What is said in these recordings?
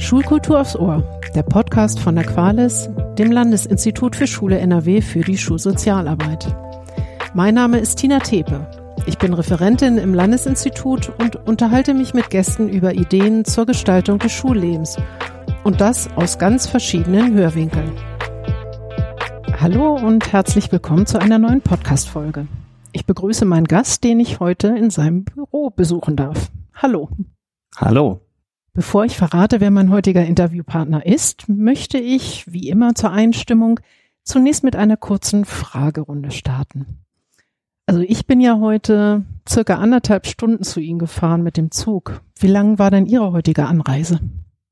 Schulkultur aufs Ohr, der Podcast von der Qualis, dem Landesinstitut für Schule NRW für die Schulsozialarbeit. Mein Name ist Tina Tepe. Ich bin Referentin im Landesinstitut und unterhalte mich mit Gästen über Ideen zur Gestaltung des Schullebens. Und das aus ganz verschiedenen Hörwinkeln. Hallo und herzlich willkommen zu einer neuen Podcast-Folge. Ich begrüße meinen Gast, den ich heute in seinem Büro besuchen darf. Hallo. Hallo. Bevor ich verrate, wer mein heutiger Interviewpartner ist, möchte ich, wie immer zur Einstimmung, zunächst mit einer kurzen Fragerunde starten. Also ich bin ja heute circa 1,5 Stunden zu Ihnen gefahren mit dem Zug. Wie lang war denn Ihre heutige Anreise?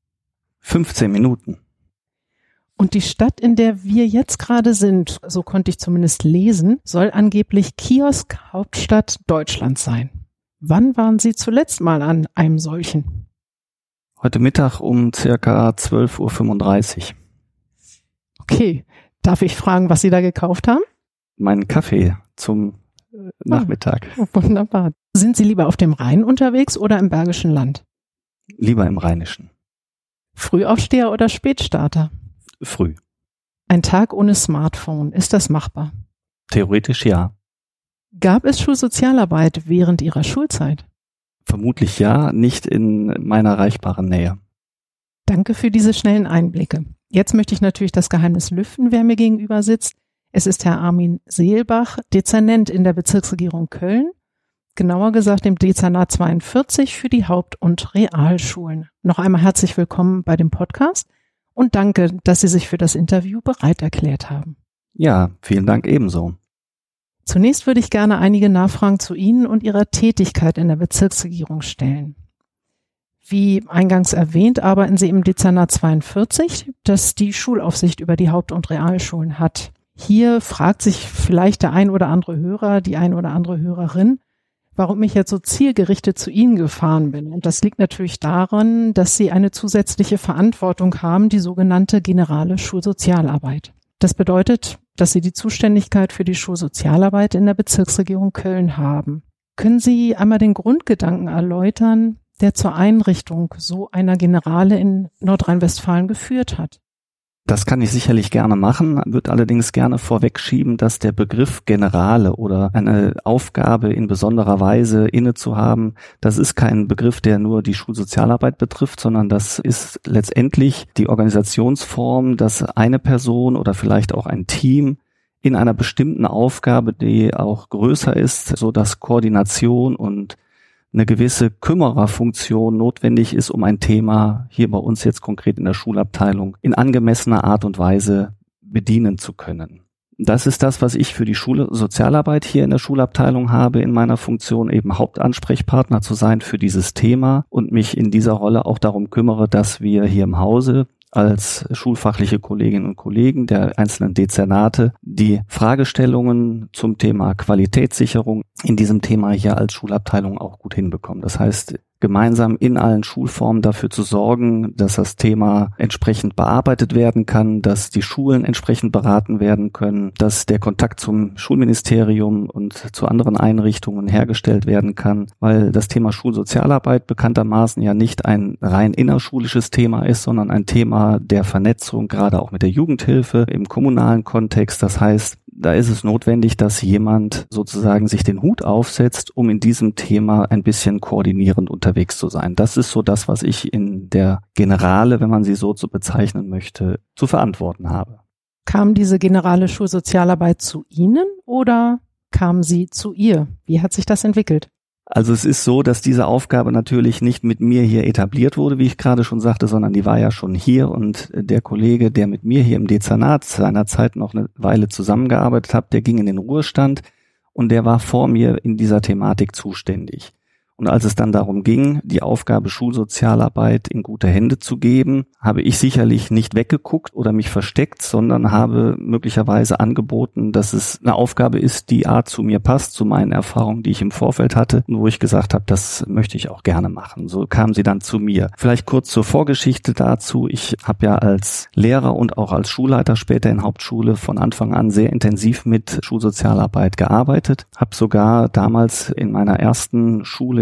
15 Minuten. Und die Stadt, in der wir jetzt gerade sind, so konnte ich zumindest lesen, soll angeblich Kiosk-Hauptstadt Deutschlands sein. Wann waren Sie zuletzt mal an einem solchen? Heute Mittag um circa 12:35 Uhr. Okay, darf ich fragen, was Sie da gekauft haben? Meinen Kaffee zum Nachmittag. Wunderbar. Sind Sie lieber auf dem Rhein unterwegs oder im Bergischen Land? Lieber im Rheinischen. Frühaufsteher oder Spätstarter? Früh. Ein Tag ohne Smartphone, ist das machbar? Theoretisch ja. Gab es Schulsozialarbeit während Ihrer Schulzeit? Vermutlich ja, nicht in meiner erreichbaren Nähe. Danke für diese schnellen Einblicke. Jetzt möchte ich natürlich das Geheimnis lüften, wer mir gegenüber sitzt. Es ist Herr Armin Seelbach, Dezernent in der Bezirksregierung Köln, genauer gesagt im Dezernat 42 für die Haupt- und Realschulen. Noch einmal herzlich willkommen bei dem Podcast und danke, dass Sie sich für das Interview bereit erklärt haben. Ja, vielen Dank ebenso. Zunächst würde ich gerne einige Nachfragen zu Ihnen und Ihrer Tätigkeit in der Bezirksregierung stellen. Wie eingangs erwähnt, arbeiten Sie im Dezernat 42, das die Schulaufsicht über die Haupt- und Realschulen hat. Hier fragt sich vielleicht der ein oder andere Hörer, die ein oder andere Hörerin, warum ich jetzt so zielgerichtet zu Ihnen gefahren bin. Und das liegt natürlich daran, dass Sie eine zusätzliche Verantwortung haben, die sogenannte generale Schulsozialarbeit. Das bedeutet, dass Sie die Zuständigkeit für die Schulsozialarbeit in der Bezirksregierung Köln haben. Können Sie einmal den Grundgedanken erläutern, der zur Einrichtung so einer Generale in Nordrhein-Westfalen geführt hat? Das kann ich sicherlich gerne machen, würde allerdings gerne vorwegschieben, dass der Begriff Generale oder eine Aufgabe in besonderer Weise inne zu haben, das ist kein Begriff, der nur die Schulsozialarbeit betrifft, sondern das ist letztendlich die Organisationsform, dass eine Person oder vielleicht auch ein Team in einer bestimmten Aufgabe, die auch größer ist, so dass Koordination und eine gewisse Kümmererfunktion notwendig ist, um ein Thema hier bei uns jetzt konkret in der Schulabteilung in angemessener Art und Weise bedienen zu können. Das ist das, was ich für die Schulsozialarbeit hier in der Schulabteilung habe, in meiner Funktion eben Hauptansprechpartner zu sein für dieses Thema und mich in dieser Rolle auch darum kümmere, dass wir hier im Hause als schulfachliche Kolleginnen und Kollegen der einzelnen Dezernate die Fragestellungen zum Thema Qualitätssicherung in diesem Thema hier als Schulabteilung auch gut hinbekommen. Das heißt, gemeinsam in allen Schulformen dafür zu sorgen, dass das Thema entsprechend bearbeitet werden kann, dass die Schulen entsprechend beraten werden können, dass der Kontakt zum Schulministerium und zu anderen Einrichtungen hergestellt werden kann, weil das Thema Schulsozialarbeit bekanntermaßen ja nicht ein rein innerschulisches Thema ist, sondern ein Thema der Vernetzung, gerade auch mit der Jugendhilfe im kommunalen Kontext. Das heißt, da ist es notwendig, dass jemand sozusagen sich den Hut aufsetzt, um in diesem Thema ein bisschen koordinierend unterwegs zu sein. Das ist so das, was ich in der Generale, wenn man sie so bezeichnen möchte, zu verantworten habe. Kam diese generale Schulsozialarbeit zu Ihnen oder kam sie zu ihr? Wie hat sich das entwickelt? Also es ist so, dass diese Aufgabe natürlich nicht mit mir hier etabliert wurde, wie ich gerade schon sagte, sondern die war ja schon hier und der Kollege, der mit mir hier im Dezernat seinerzeit noch eine Weile zusammengearbeitet hat, der ging in den Ruhestand und der war vor mir in dieser Thematik zuständig. Und als es dann darum ging, die Aufgabe Schulsozialarbeit in gute Hände zu geben, habe ich sicherlich nicht weggeguckt oder mich versteckt, sondern habe möglicherweise angeboten, dass es eine Aufgabe ist, die zu mir passt, zu meinen Erfahrungen, die ich im Vorfeld hatte und wo ich gesagt habe, das möchte ich auch gerne machen. So kam sie dann zu mir. Vielleicht kurz zur Vorgeschichte dazu. Ich habe ja als Lehrer und auch als Schulleiter später in Hauptschule von Anfang an sehr intensiv mit Schulsozialarbeit gearbeitet, habe sogar damals in meiner ersten Schule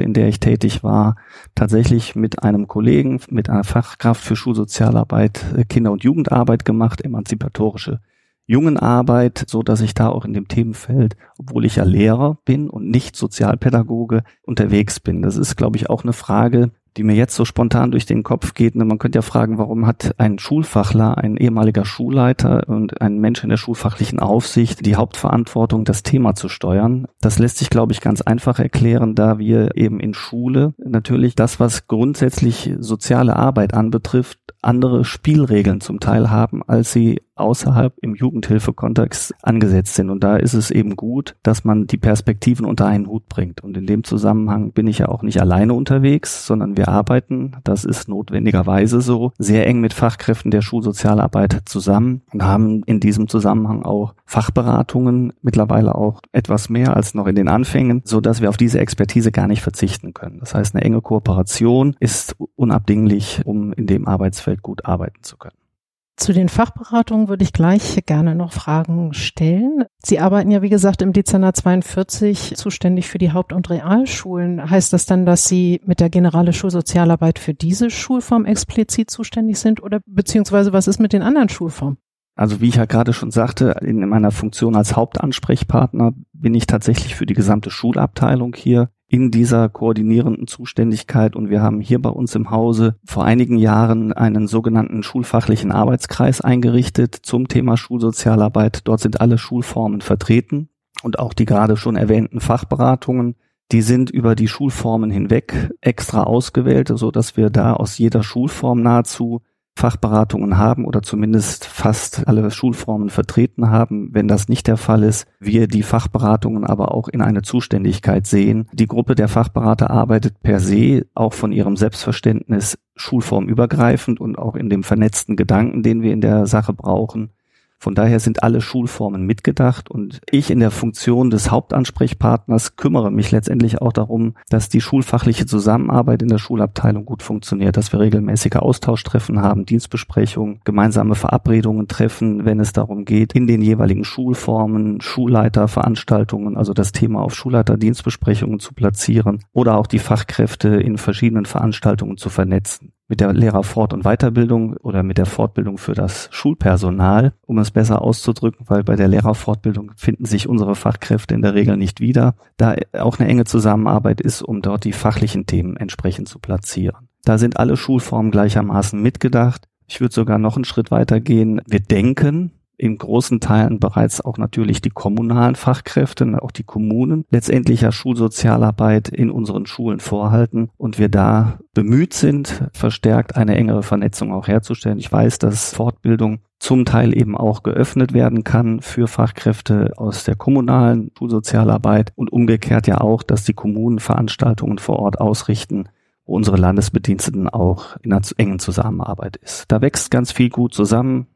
in der ich tätig war, tatsächlich mit einem Kollegen, mit einer Fachkraft für Schulsozialarbeit, Kinder- und Jugendarbeit gemacht, emanzipatorische Jungenarbeit, so dass ich da auch in dem Themenfeld, obwohl ich ja Lehrer bin und nicht Sozialpädagoge, unterwegs bin. Das ist, glaube ich, auch eine Frage, die mir jetzt so spontan durch den Kopf geht. Man könnte ja fragen, warum hat ein Schulfachler, ein ehemaliger Schulleiter und ein Mensch in der schulfachlichen Aufsicht die Hauptverantwortung, das Thema zu steuern? Das lässt sich, glaube ich, ganz einfach erklären, da wir eben in Schule natürlich das, was grundsätzlich soziale Arbeit anbetrifft, andere Spielregeln zum Teil haben, als sie außerhalb im Jugendhilfekontext angesetzt sind. Und da ist es eben gut, dass man die Perspektiven unter einen Hut bringt. Und in dem Zusammenhang bin ich ja auch nicht alleine unterwegs, sondern wir arbeiten, das ist notwendigerweise so, sehr eng mit Fachkräften der Schulsozialarbeit zusammen und haben in diesem Zusammenhang auch Fachberatungen, mittlerweile auch etwas mehr als noch in den Anfängen, so dass wir auf diese Expertise gar nicht verzichten können. Das heißt, eine enge Kooperation ist unabdinglich, um in dem Arbeitsfeld gut arbeiten zu können. Zu den Fachberatungen würde ich gleich gerne noch Fragen stellen. Sie arbeiten ja, wie gesagt, im Dezernat 42 zuständig für die Haupt- und Realschulen. Heißt das dann, dass Sie mit der Generale Schulsozialarbeit für diese Schulform explizit zuständig sind oder beziehungsweise was ist mit den anderen Schulformen? Also wie ich ja gerade schon sagte, in meiner Funktion als Hauptansprechpartner bin ich tatsächlich für die gesamte Schulabteilung hier in dieser koordinierenden Zuständigkeit, und wir haben hier bei uns im Hause vor einigen Jahren einen sogenannten schulfachlichen Arbeitskreis eingerichtet zum Thema Schulsozialarbeit. Dort sind alle Schulformen vertreten und auch die gerade schon erwähnten Fachberatungen. Die sind über die Schulformen hinweg extra ausgewählt, so dass wir da aus jeder Schulform nahezu Fachberatungen haben oder zumindest fast alle Schulformen vertreten haben. Wenn das nicht der Fall ist, wir die Fachberatungen aber auch in eine Zuständigkeit sehen. Die Gruppe der Fachberater arbeitet per se auch von ihrem Selbstverständnis schulformübergreifend und auch in dem vernetzten Gedanken, den wir in der Sache brauchen. Von daher sind alle Schulformen mitgedacht, und ich in der Funktion des Hauptansprechpartners kümmere mich letztendlich auch darum, dass die schulfachliche Zusammenarbeit in der Schulabteilung gut funktioniert, dass wir regelmäßige Austauschtreffen haben, Dienstbesprechungen, gemeinsame Verabredungen treffen, wenn es darum geht, in den jeweiligen Schulformen, Schulleiterveranstaltungen, also das Thema auf Schulleiterdienstbesprechungen zu platzieren oder auch die Fachkräfte in verschiedenen Veranstaltungen zu vernetzen. Mit der Lehrerfort- und Weiterbildung oder mit der Fortbildung für das Schulpersonal, um es besser auszudrücken, weil bei der Lehrerfortbildung finden sich unsere Fachkräfte in der Regel nicht wieder, da auch eine enge Zusammenarbeit ist, um dort die fachlichen Themen entsprechend zu platzieren. Da sind alle Schulformen gleichermaßen mitgedacht. Ich würde sogar noch einen Schritt weiter gehen. Wir denken in großen Teilen bereits auch natürlich die kommunalen Fachkräfte, auch die Kommunen, letztendlich ja Schulsozialarbeit in unseren Schulen vorhalten und wir da bemüht sind, verstärkt eine engere Vernetzung auch herzustellen. Ich weiß, dass Fortbildung zum Teil eben auch geöffnet werden kann für Fachkräfte aus der kommunalen Schulsozialarbeit und umgekehrt ja auch, dass die Kommunen Veranstaltungen vor Ort ausrichten, wo unsere Landesbediensteten auch in einer engen Zusammenarbeit ist. Da wächst ganz viel gut zusammen.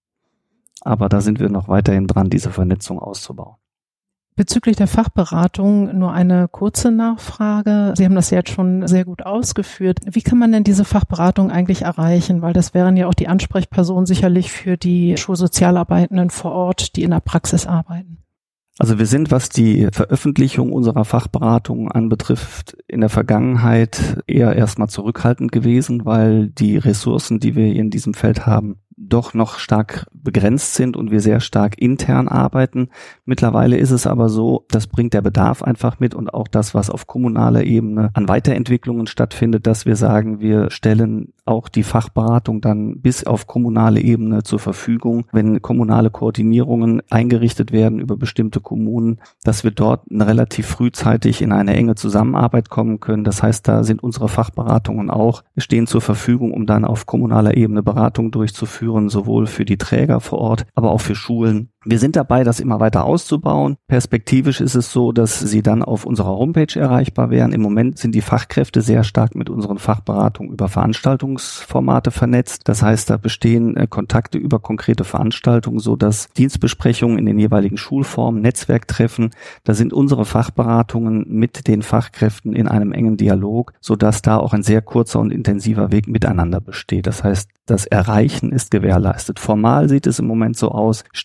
Aber da sind wir noch weiterhin dran, diese Vernetzung auszubauen. Bezüglich der Fachberatung nur eine kurze Nachfrage. Sie haben das ja jetzt schon sehr gut ausgeführt. Wie kann man denn diese Fachberatung eigentlich erreichen? Weil das wären ja auch die Ansprechpersonen sicherlich für die Schulsozialarbeitenden vor Ort, die in der Praxis arbeiten. Also wir sind, was die Veröffentlichung unserer Fachberatungen anbetrifft, in der Vergangenheit eher erstmal zurückhaltend gewesen, weil die Ressourcen, die wir in diesem Feld haben, doch noch stark begrenzt sind und wir sehr stark intern arbeiten. Mittlerweile ist es aber so, das bringt der Bedarf einfach mit und auch das, was auf kommunaler Ebene an Weiterentwicklungen stattfindet, dass wir sagen, wir stellen auch die Fachberatung dann bis auf kommunale Ebene zur Verfügung, wenn kommunale Koordinierungen eingerichtet werden über bestimmte Kommunen, dass wir dort relativ frühzeitig in eine enge Zusammenarbeit kommen können. Das heißt, da sind unsere Fachberatungen auch, stehen zur Verfügung, um dann auf kommunaler Ebene Beratung durchzuführen, sowohl für die Träger vor Ort, aber auch für Schulen. Wir sind dabei, das immer weiter auszubauen. Perspektivisch ist es so, dass sie dann auf unserer Homepage erreichbar wären. Im Moment sind die Fachkräfte sehr stark mit unseren Fachberatungen über Veranstaltungsformate vernetzt. Das heißt, da bestehen Kontakte über konkrete Veranstaltungen, so dass Dienstbesprechungen in den jeweiligen Schulformen, Netzwerktreffen, da sind unsere Fachberatungen mit den Fachkräften in einem engen Dialog, so dass da auch ein sehr kurzer und intensiver Weg miteinander besteht. Das heißt, das Erreichen ist gewährleistet. Formal sieht es im Moment so aus, stehe ich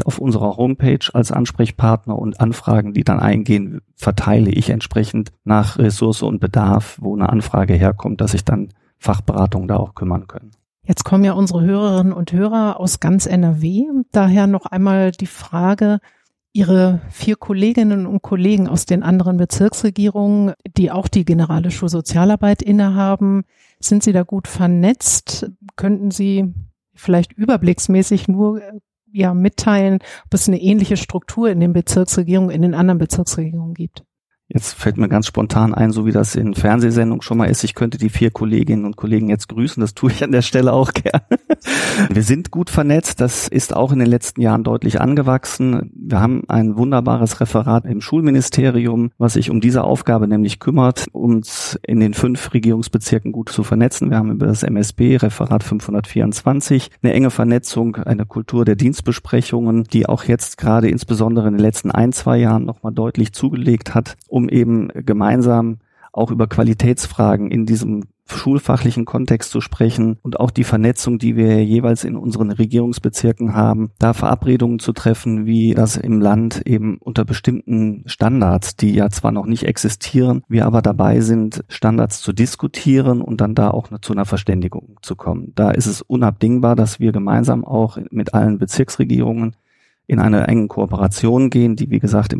ich auf unserer Homepage als Ansprechpartner und Anfragen, die dann eingehen, verteile ich entsprechend nach Ressource und Bedarf, wo eine Anfrage herkommt, dass sich dann Fachberatungen da auch kümmern können. Jetzt kommen ja unsere Hörerinnen und Hörer aus ganz NRW. Daher noch einmal die Frage, Ihre 4 Kolleginnen und Kollegen aus den anderen Bezirksregierungen, die auch die generale Schulsozialarbeit innehaben, sind Sie da gut vernetzt? Könnten Sie vielleicht überblicksmäßig nur mitteilen, ob es eine ähnliche Struktur in den anderen Bezirksregierungen gibt? Jetzt fällt mir ganz spontan ein, so wie das in Fernsehsendungen schon mal ist, ich könnte die 4 Kolleginnen und Kollegen jetzt grüßen, das tue ich an der Stelle auch gerne. Wir sind gut vernetzt, das ist auch in den letzten Jahren deutlich angewachsen. Wir haben ein wunderbares Referat im Schulministerium, was sich um diese Aufgabe nämlich kümmert, uns in den 5 Regierungsbezirken gut zu vernetzen. Wir haben über das MSB, Referat 524, eine enge Vernetzung, eine Kultur der Dienstbesprechungen, die auch jetzt gerade insbesondere in den letzten 1-2 Jahren nochmal deutlich zugelegt hat, um eben gemeinsam auch über Qualitätsfragen in diesem schulfachlichen Kontext zu sprechen und auch die Vernetzung, die wir jeweils in unseren Regierungsbezirken haben, da Verabredungen zu treffen, wie das im Land eben unter bestimmten Standards, die ja zwar noch nicht existieren, wir aber dabei sind, Standards zu diskutieren und dann da auch zu einer Verständigung zu kommen. Da ist es unabdingbar, dass wir gemeinsam auch mit allen Bezirksregierungen in eine enge Kooperation gehen, die wie gesagt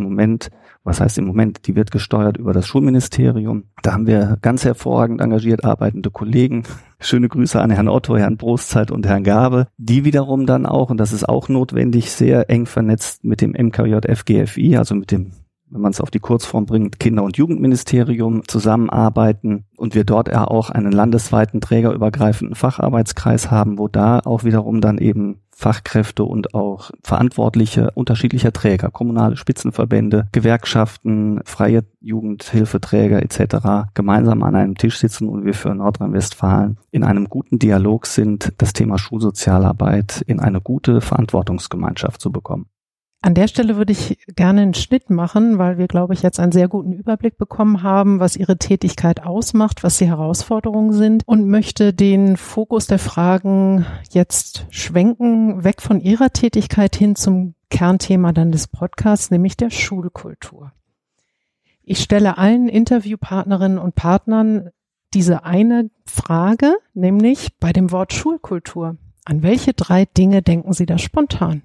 die wird gesteuert über das Schulministerium. Da haben wir ganz hervorragend engagiert arbeitende Kollegen. Schöne Grüße an Herrn Otto, Herrn Brostzeit und Herrn Gabe, die wiederum dann auch, und das ist auch notwendig, sehr eng vernetzt mit dem MKJF GFI, also mit dem, wenn man es auf die Kurzform bringt, Kinder- und Jugendministerium zusammenarbeiten und wir dort ja auch einen landesweiten trägerübergreifenden Facharbeitskreis haben, wo da auch wiederum dann eben Fachkräfte und auch Verantwortliche unterschiedlicher Träger, kommunale Spitzenverbände, Gewerkschaften, freie Jugendhilfeträger etc. gemeinsam an einem Tisch sitzen und wir für Nordrhein-Westfalen in einem guten Dialog sind, das Thema Schulsozialarbeit in eine gute Verantwortungsgemeinschaft zu bekommen. An der Stelle würde ich gerne einen Schnitt machen, weil wir, glaube ich, jetzt einen sehr guten Überblick bekommen haben, was Ihre Tätigkeit ausmacht, was die Herausforderungen sind und möchte den Fokus der Fragen jetzt schwenken, weg von Ihrer Tätigkeit hin zum Kernthema dann des Podcasts, nämlich der Schulkultur. Ich stelle allen Interviewpartnerinnen und Partnern diese eine Frage, nämlich bei dem Wort Schulkultur. An welche 3 Dinge denken Sie da spontan?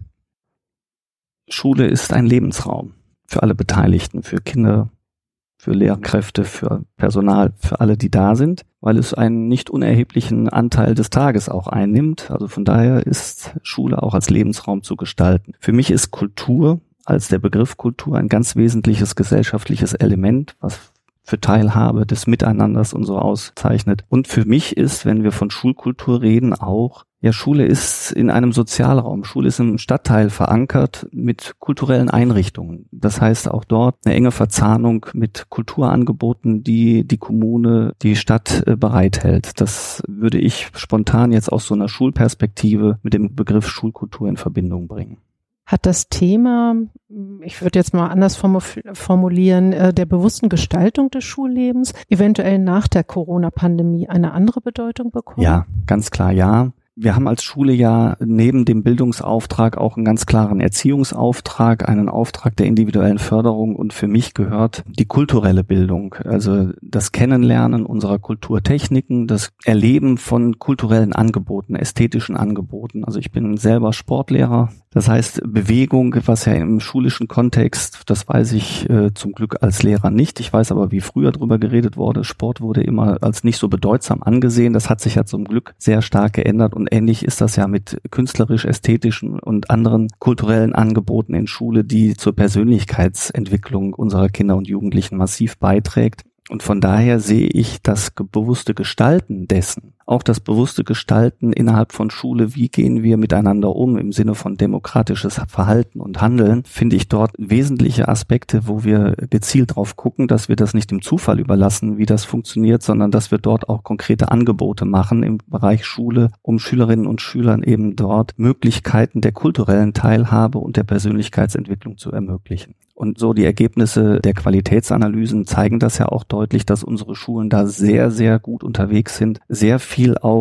Schule ist ein Lebensraum für alle Beteiligten, für Kinder, für Lehrkräfte, für Personal, für alle, die da sind, weil es einen nicht unerheblichen Anteil des Tages auch einnimmt. Also von daher ist Schule auch als Lebensraum zu gestalten. Für mich ist Kultur als der Begriff Kultur ein ganz wesentliches gesellschaftliches Element, was für Teilhabe des Miteinanders und so auszeichnet. Und für mich ist, wenn wir von Schulkultur reden, auch, Schule ist in einem Sozialraum. Schule ist im Stadtteil verankert mit kulturellen Einrichtungen. Das heißt auch dort eine enge Verzahnung mit Kulturangeboten, die die Kommune, die Stadt bereithält. Das würde ich spontan jetzt aus so einer Schulperspektive mit dem Begriff Schulkultur in Verbindung bringen. Hat das Thema, ich würde jetzt mal anders formulieren, der bewussten Gestaltung des Schullebens eventuell nach der Corona-Pandemie eine andere Bedeutung bekommen? Ja, ganz klar ja. Wir haben als Schule ja neben dem Bildungsauftrag auch einen ganz klaren Erziehungsauftrag, einen Auftrag der individuellen Förderung und für mich gehört die kulturelle Bildung, also das Kennenlernen unserer Kulturtechniken, das Erleben von kulturellen Angeboten, ästhetischen Angeboten. Also ich bin selber Sportlehrer, das heißt Bewegung, was ja im schulischen Kontext, das weiß ich zum Glück als Lehrer nicht, ich weiß aber, wie früher drüber geredet wurde, Sport wurde immer als nicht so bedeutsam angesehen, das hat sich ja zum Glück sehr stark geändert und ähnlich ist das ja mit künstlerisch-ästhetischen und anderen kulturellen Angeboten in Schule, die zur Persönlichkeitsentwicklung unserer Kinder und Jugendlichen massiv beiträgt. Und von daher sehe ich das bewusste Gestalten dessen, auch das bewusste Gestalten innerhalb von Schule, wie gehen wir miteinander um im Sinne von demokratisches Verhalten und Handeln, finde ich dort wesentliche Aspekte, wo wir gezielt drauf gucken, dass wir das nicht dem Zufall überlassen, wie das funktioniert, sondern dass wir dort auch konkrete Angebote machen im Bereich Schule, um Schülerinnen und Schülern eben dort Möglichkeiten der kulturellen Teilhabe und der Persönlichkeitsentwicklung zu ermöglichen. Und so die Ergebnisse der Qualitätsanalysen zeigen das ja auch deutlich, dass unsere Schulen da sehr, sehr gut unterwegs sind, sehr viel auch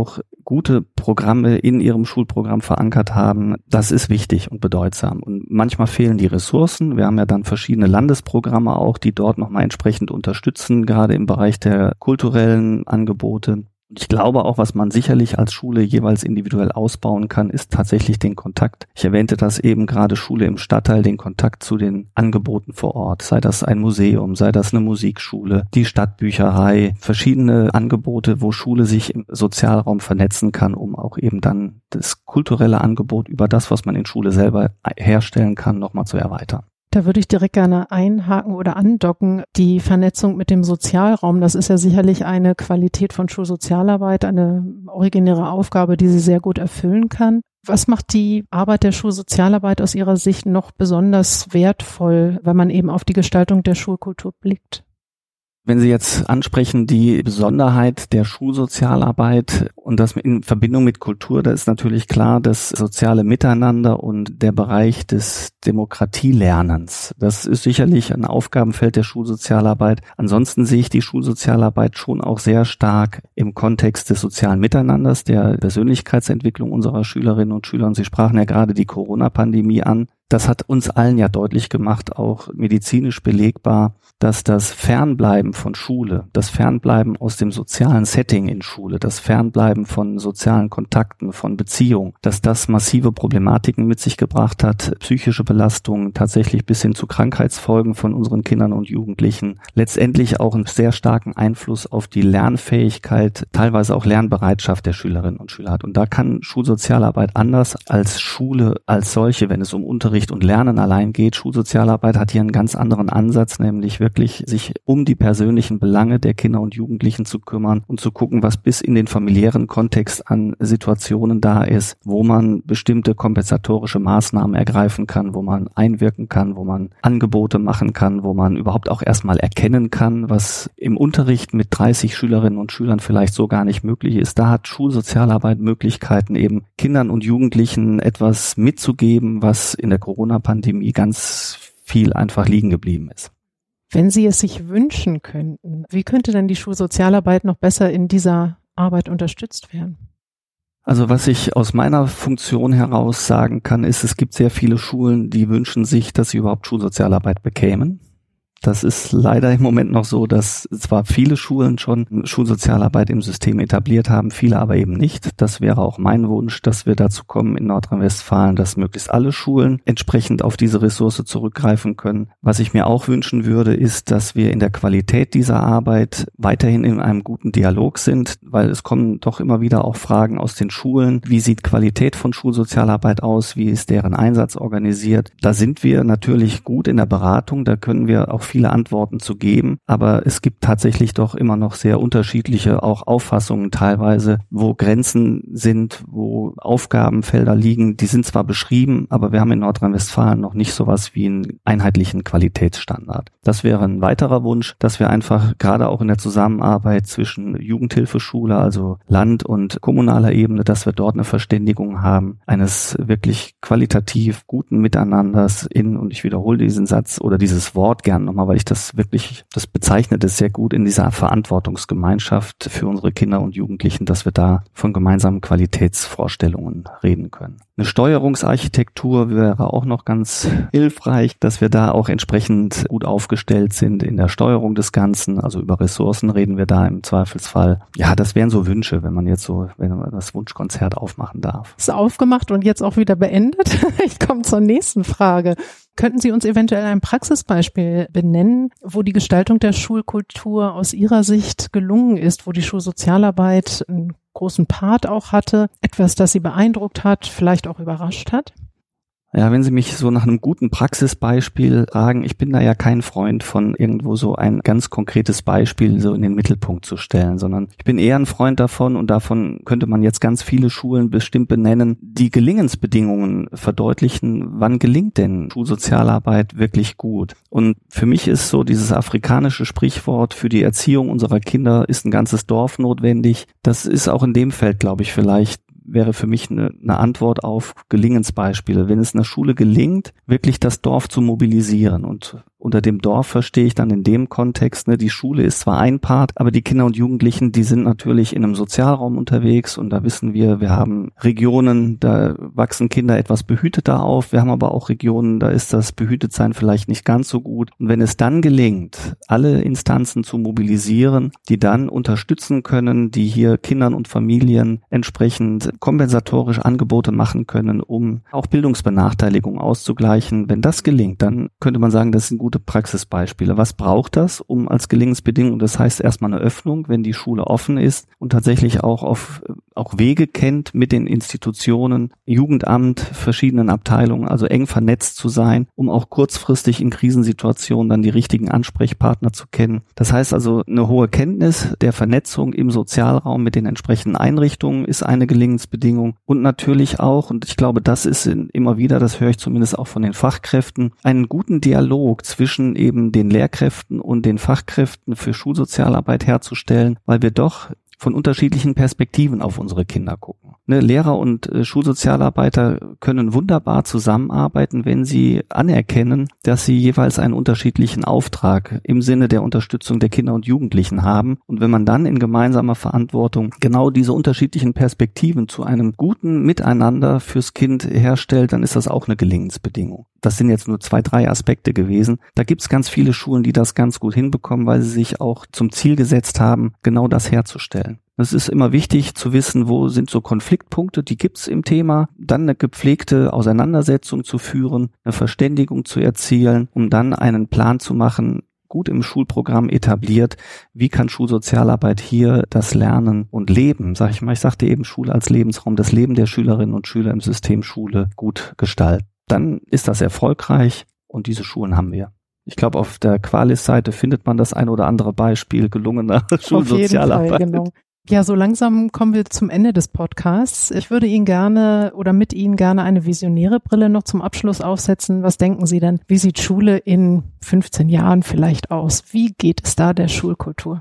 gute Programme in ihrem Schulprogramm verankert haben, das ist wichtig und bedeutsam. Und manchmal fehlen die Ressourcen. Wir haben ja dann verschiedene Landesprogramme auch, die dort nochmal entsprechend unterstützen, gerade im Bereich der kulturellen Angebote. Ich glaube auch, was man sicherlich als Schule jeweils individuell ausbauen kann, ist tatsächlich den Kontakt. Ich erwähnte das eben gerade, Schule im Stadtteil, den Kontakt zu den Angeboten vor Ort, sei das ein Museum, sei das eine Musikschule, die Stadtbücherei, verschiedene Angebote, wo Schule sich im Sozialraum vernetzen kann, um auch eben dann das kulturelle Angebot über das, was man in Schule selber herstellen kann, nochmal zu erweitern. Da würde ich direkt gerne einhaken oder andocken. Die Vernetzung mit dem Sozialraum, das ist ja sicherlich eine Qualität von Schulsozialarbeit, eine originäre Aufgabe, die sie sehr gut erfüllen kann. Was macht die Arbeit der Schulsozialarbeit aus Ihrer Sicht noch besonders wertvoll, wenn man eben auf die Gestaltung der Schulkultur blickt? Wenn Sie jetzt ansprechen, die Besonderheit der Schulsozialarbeit und das in Verbindung mit Kultur, da ist natürlich klar, das soziale Miteinander und der Bereich des Demokratielernens. Das ist sicherlich ein Aufgabenfeld der Schulsozialarbeit. Ansonsten sehe ich die Schulsozialarbeit schon auch sehr stark im Kontext des sozialen Miteinanders, der Persönlichkeitsentwicklung unserer Schülerinnen und Schüler. Und Sie sprachen ja gerade die Corona-Pandemie an. Das hat uns allen ja deutlich gemacht, auch medizinisch belegbar, dass das Fernbleiben von Schule, das Fernbleiben aus dem sozialen Setting in Schule, das Fernbleiben von sozialen Kontakten, von Beziehungen, dass das massive Problematiken mit sich gebracht hat, psychische Belastungen tatsächlich bis hin zu Krankheitsfolgen von unseren Kindern und Jugendlichen, letztendlich auch einen sehr starken Einfluss auf die Lernfähigkeit, teilweise auch Lernbereitschaft der Schülerinnen und Schüler hat. Und da kann Schulsozialarbeit anders als Schule als solche, wenn es um Unterricht und Lernen allein geht. Schulsozialarbeit hat hier einen ganz anderen Ansatz, nämlich wirklich sich um die persönlichen Belange der Kinder und Jugendlichen zu kümmern und zu gucken, was bis in den familiären Kontext an Situationen da ist, wo man bestimmte kompensatorische Maßnahmen ergreifen kann, wo man einwirken kann, wo man Angebote machen kann, wo man überhaupt auch erstmal erkennen kann, was im Unterricht mit 30 Schülerinnen und Schülern vielleicht so gar nicht möglich ist. Da hat Schulsozialarbeit Möglichkeiten, eben Kindern und Jugendlichen etwas mitzugeben, was in der Corona-Pandemie ganz viel einfach liegen geblieben ist. Wenn Sie es sich wünschen könnten, wie könnte denn die Schulsozialarbeit noch besser in dieser Arbeit unterstützt werden? Also was ich aus meiner Funktion heraus sagen kann, ist, es gibt sehr viele Schulen, die wünschen sich, dass sie überhaupt Schulsozialarbeit bekämen. Das ist leider im Moment noch so, dass zwar viele Schulen schon Schulsozialarbeit im System etabliert haben, viele aber eben nicht. Das wäre auch mein Wunsch, dass wir dazu kommen in Nordrhein-Westfalen, dass möglichst alle Schulen entsprechend auf diese Ressource zurückgreifen können. Was ich mir auch wünschen würde, ist, dass wir in der Qualität dieser Arbeit weiterhin in einem guten Dialog sind, weil es kommen doch immer wieder auch Fragen aus den Schulen. Wie sieht Qualität von Schulsozialarbeit aus? Wie ist deren Einsatz organisiert? Da sind wir natürlich gut in der Beratung, da können wir auch viele Antworten zu geben, aber es gibt tatsächlich doch immer noch sehr unterschiedliche auch Auffassungen teilweise, wo Grenzen sind, wo Aufgabenfelder liegen, die sind zwar beschrieben, aber wir haben in Nordrhein-Westfalen noch nicht sowas wie einen einheitlichen Qualitätsstandard. Das wäre ein weiterer Wunsch, dass wir einfach gerade auch in der Zusammenarbeit zwischen Jugendhilfeschule, also Land- und kommunaler Ebene, dass wir dort eine Verständigung haben, eines wirklich qualitativ guten Miteinanders und ich wiederhole diesen Satz oder dieses Wort gern nochmal, weil ich das bezeichnet es sehr gut in dieser Verantwortungsgemeinschaft für unsere Kinder und Jugendlichen, dass wir da von gemeinsamen Qualitätsvorstellungen reden können. Eine Steuerungsarchitektur wäre auch noch ganz hilfreich, dass wir da auch entsprechend gut aufgestellt sind in der Steuerung des Ganzen. Also über Ressourcen reden wir da im Zweifelsfall. Ja, das wären so Wünsche, wenn man das Wunschkonzert aufmachen darf. Ist aufgemacht und jetzt auch wieder beendet. Ich komme zur nächsten Frage. Könnten Sie uns eventuell ein Praxisbeispiel benennen, wo die Gestaltung der Schulkultur aus Ihrer Sicht gelungen ist, wo die Schulsozialarbeit einen großen Part auch hatte, etwas, das Sie beeindruckt hat, vielleicht auch überrascht hat? Ja, wenn Sie mich so nach einem guten Praxisbeispiel fragen, ich bin da ja kein Freund von irgendwo so ein ganz konkretes Beispiel so in den Mittelpunkt zu stellen, sondern ich bin eher ein Freund davon und davon könnte man jetzt ganz viele Schulen bestimmt benennen, die Gelingensbedingungen verdeutlichen, wann gelingt denn Schulsozialarbeit wirklich gut. Und für mich ist so dieses afrikanische Sprichwort, für die Erziehung unserer Kinder ist ein ganzes Dorf notwendig. Das ist auch in dem Feld, glaube ich, wäre für mich eine Antwort auf Gelingensbeispiele. Wenn es einer Schule gelingt, wirklich das Dorf zu mobilisieren und Unter dem Dorf verstehe ich dann in dem Kontext, die Schule ist zwar ein Part, aber die Kinder und Jugendlichen, die sind natürlich in einem Sozialraum unterwegs und da wissen wir haben Regionen, da wachsen Kinder etwas behüteter auf. Wir haben aber auch Regionen, da ist das Behütetsein vielleicht nicht ganz so gut. Und wenn es dann gelingt, alle Instanzen zu mobilisieren, die dann unterstützen können, die hier Kindern und Familien entsprechend kompensatorisch Angebote machen können, um auch Bildungsbenachteiligung auszugleichen. Wenn das gelingt, dann könnte man sagen, das sind gute Praxisbeispiele. Was braucht das, um als Gelingensbedingung, das heißt erstmal eine Öffnung, wenn die Schule offen ist und tatsächlich auch Wege kennt mit den Institutionen, Jugendamt, verschiedenen Abteilungen, also eng vernetzt zu sein, um auch kurzfristig in Krisensituationen dann die richtigen Ansprechpartner zu kennen. Das heißt also, eine hohe Kenntnis der Vernetzung im Sozialraum mit den entsprechenden Einrichtungen ist eine Gelingensbedingung und natürlich auch, und ich glaube, das ist immer wieder, das höre ich zumindest auch von den Fachkräften, einen guten Dialog zwischen eben den Lehrkräften und den Fachkräften für Schulsozialarbeit herzustellen, weil wir doch von unterschiedlichen Perspektiven auf unsere Kinder gucken. Lehrer und Schulsozialarbeiter können wunderbar zusammenarbeiten, wenn sie anerkennen, dass sie jeweils einen unterschiedlichen Auftrag im Sinne der Unterstützung der Kinder und Jugendlichen haben. Und wenn man dann in gemeinsamer Verantwortung genau diese unterschiedlichen Perspektiven zu einem guten Miteinander fürs Kind herstellt, dann ist das auch eine Gelingensbedingung. Das sind jetzt nur 2, 3 Aspekte gewesen. Da gibt es ganz viele Schulen, die das ganz gut hinbekommen, weil sie sich auch zum Ziel gesetzt haben, genau das herzustellen. Es ist immer wichtig zu wissen, wo sind so Konfliktpunkte, die gibt's im Thema, dann eine gepflegte Auseinandersetzung zu führen, eine Verständigung zu erzielen, um dann einen Plan zu machen, gut im Schulprogramm etabliert, wie kann Schulsozialarbeit hier das Lernen und Leben, ich sagte eben Schule als Lebensraum, das Leben der Schülerinnen und Schüler im System Schule gut gestalten. Dann ist das erfolgreich und diese Schulen haben wir. Ich glaube, auf der Qualis-Seite findet man das ein oder andere Beispiel gelungener Schulsozialarbeit. Auf jeden Fall, genau. Ja, so langsam kommen wir zum Ende des Podcasts. Ich würde Ihnen gerne oder mit Ihnen gerne eine visionäre Brille noch zum Abschluss aufsetzen. Was denken Sie denn? Wie sieht Schule in 15 Jahren vielleicht aus? Wie geht es da der Schulkultur?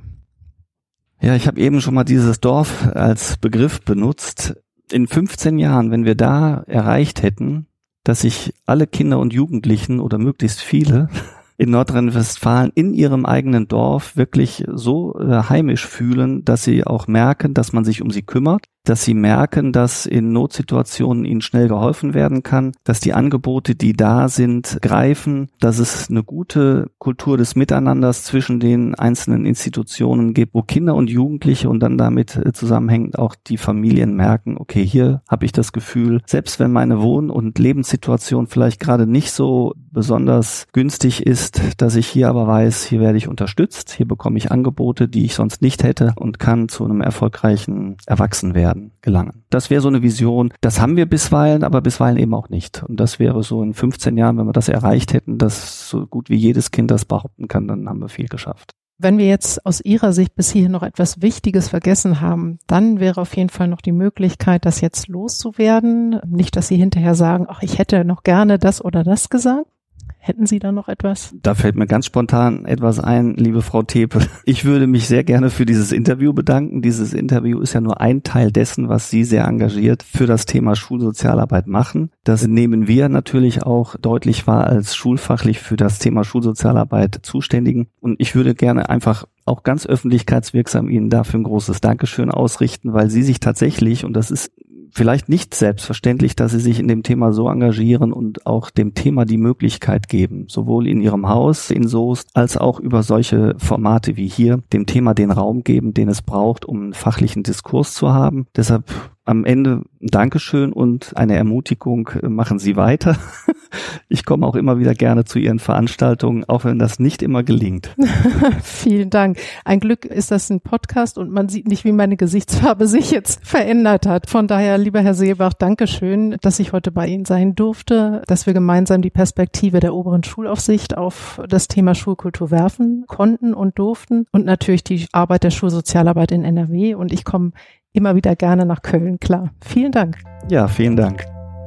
Ja, ich habe eben schon mal dieses Dorf als Begriff benutzt. In 15 Jahren, wenn wir da erreicht hätten, dass sich alle Kinder und Jugendlichen oder möglichst viele in Nordrhein-Westfalen in ihrem eigenen Dorf wirklich so heimisch fühlen, dass sie auch merken, dass man sich um sie kümmert, dass sie merken, dass in Notsituationen ihnen schnell geholfen werden kann, dass die Angebote, die da sind, greifen, dass es eine gute Kultur des Miteinanders zwischen den einzelnen Institutionen gibt, wo Kinder und Jugendliche und dann damit zusammenhängend auch die Familien merken, okay, hier habe ich das Gefühl, selbst wenn meine Wohn- und Lebenssituation vielleicht gerade nicht so besonders günstig ist, dass ich hier aber weiß, hier werde ich unterstützt, hier bekomme ich Angebote, die ich sonst nicht hätte und kann zu einem erfolgreichen Erwachsenwerden gelangen. Das wäre so eine Vision, das haben wir bisweilen, aber bisweilen eben auch nicht. Und das wäre so in 15 Jahren, wenn wir das erreicht hätten, dass so gut wie jedes Kind das behaupten kann, dann haben wir viel geschafft. Wenn wir jetzt aus Ihrer Sicht bis hierhin noch etwas Wichtiges vergessen haben, dann wäre auf jeden Fall noch die Möglichkeit, das jetzt loszuwerden. Nicht, dass Sie hinterher sagen, ach, ich hätte noch gerne das oder das gesagt. Hätten Sie da noch etwas? Da fällt mir ganz spontan etwas ein, liebe Frau Tepe. Ich würde mich sehr gerne für dieses Interview bedanken. Dieses Interview ist ja nur ein Teil dessen, was Sie sehr engagiert für das Thema Schulsozialarbeit machen. Das nehmen wir natürlich auch deutlich wahr als schulfachlich für das Thema Schulsozialarbeit Zuständigen. Und ich würde gerne einfach auch ganz öffentlichkeitswirksam Ihnen dafür ein großes Dankeschön ausrichten, weil Sie sich tatsächlich, und das ist vielleicht nicht selbstverständlich, dass Sie sich in dem Thema so engagieren und auch dem Thema die Möglichkeit geben, sowohl in Ihrem Haus in Soest als auch über solche Formate wie hier, dem Thema den Raum geben, den es braucht, um einen fachlichen Diskurs zu haben. Deshalb am Ende ein Dankeschön und eine Ermutigung, machen Sie weiter. Ich komme auch immer wieder gerne zu Ihren Veranstaltungen, auch wenn das nicht immer gelingt. Vielen Dank. Ein Glück ist das ein Podcast und man sieht nicht, wie meine Gesichtsfarbe sich jetzt verändert hat. Von daher, lieber Herr Seebach, Dankeschön, dass ich heute bei Ihnen sein durfte, dass wir gemeinsam die Perspektive der oberen Schulaufsicht auf das Thema Schulkultur werfen konnten und durften und natürlich die Arbeit der Schulsozialarbeit in NRW. Und ich komme immer wieder gerne nach Köln, klar. Vielen Dank. Ja, vielen Dank.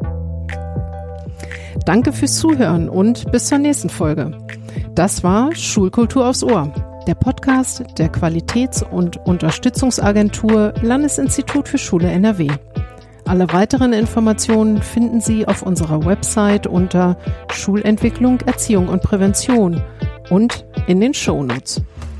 Danke fürs Zuhören und bis zur nächsten Folge. Das war Schulkultur aufs Ohr, der Podcast der Qualitäts- und Unterstützungsagentur Landesinstitut für Schule NRW. Alle weiteren Informationen finden Sie auf unserer Website unter Schulentwicklung, Erziehung und Prävention und in den Shownotes.